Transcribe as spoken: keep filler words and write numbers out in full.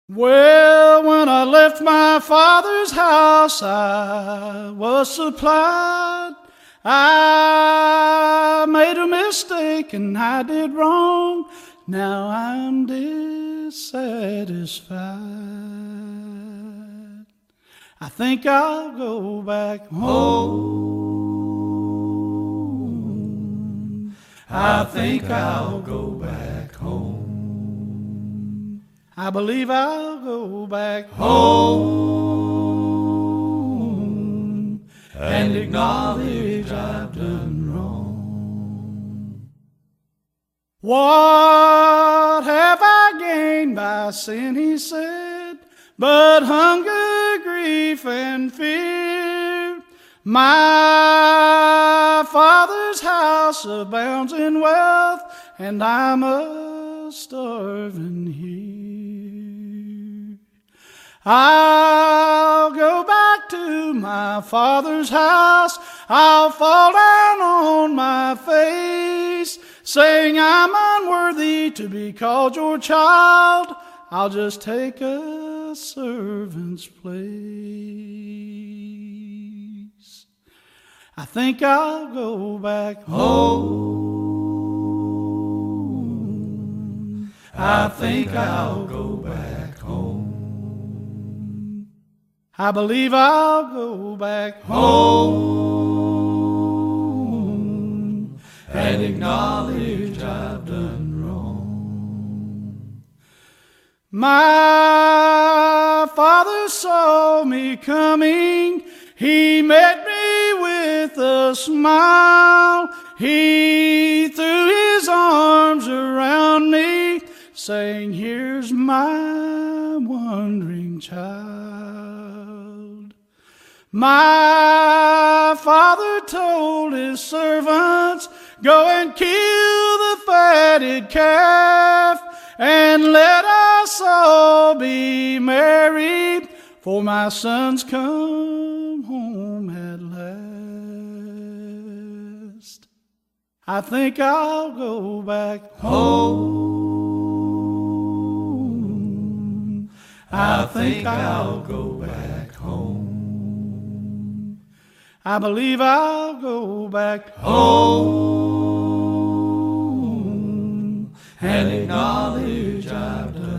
Well, when I left my father's house, I was supplied. I made a mistake and I did wrong. Now I'm dissatisfied. I think I'll go back home. I think I'll go back home. I believe I'll go back home and acknowledge I've done wrong. What have I gained by sin, he said, but hunger, grief, and fear? My father's house abounds in wealth, and I'm a starving here. I'll go back to my father's house. I'll fall down on my face, saying I'm unworthy to be called your child. I'll just take a servant's place. I think I'll go back home. I think I'll go back home. I believe I'll go back home and acknowledge I've done wrong. My father saw me coming. He met me with a smile. He threw his arms around me, saying, "Here's my wandering child." My father told his servants, "Go and kill the fatted calf, and let us all be merry, for my son's come home at last." I think I'll go back home. I think I'll go back home. I believe I'll go back home and acknowledge I've done